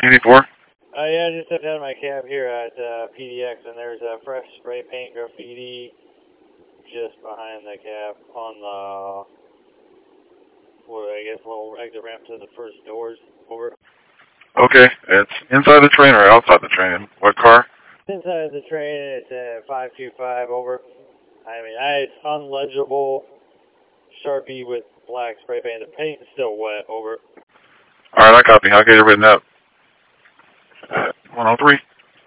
84? Yeah, I just stepped out of my cab here at PDX, and there's a fresh spray paint graffiti just behind the cab on the, I guess, little exit ramp to the first doors. Over. Okay, it's inside the train or outside the train? What car? Inside the train, it's 525, over. I mean, it's unlegible Sharpie with black spray paint. The paint's still wet, over. Alright, I copy. I'll get it written up. 103.